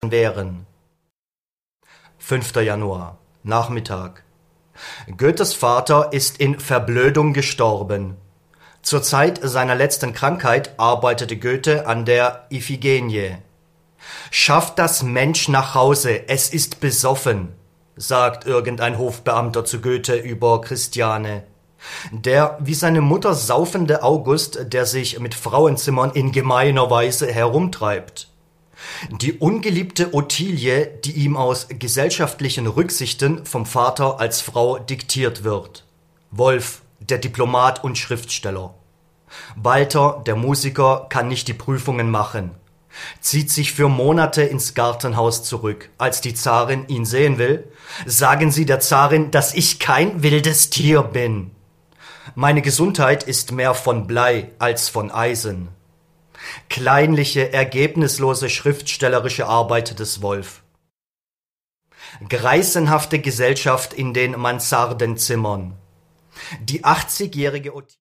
wären. 5. Januar, Nachmittag. Goethes Vater ist in Verblödung gestorben. Zur Zeit seiner letzten Krankheit arbeitete Goethe an der Iphigenie. »Schafft das Mensch nach Hause, es ist besoffen«, sagt irgendein Hofbeamter zu Goethe über Christiane. Der wie seine Mutter saufende August, der sich mit Frauenzimmern in gemeiner Weise herumtreibt. Die ungeliebte Ottilie, die ihm aus gesellschaftlichen Rücksichten vom Vater als Frau diktiert wird. Wolf, der Diplomat und Schriftsteller. Walter, der Musiker, kann nicht die Prüfungen machen. Zieht sich für Monate ins Gartenhaus zurück. Als die Zarin ihn sehen will, sagen Sie der Zarin, dass ich kein wildes Tier bin. Meine Gesundheit ist mehr von Blei als von Eisen. Kleinliche, ergebnislose schriftstellerische Arbeit des Wolf. Greisenhafte Gesellschaft in den Mansardenzimmern. Die 80-jährige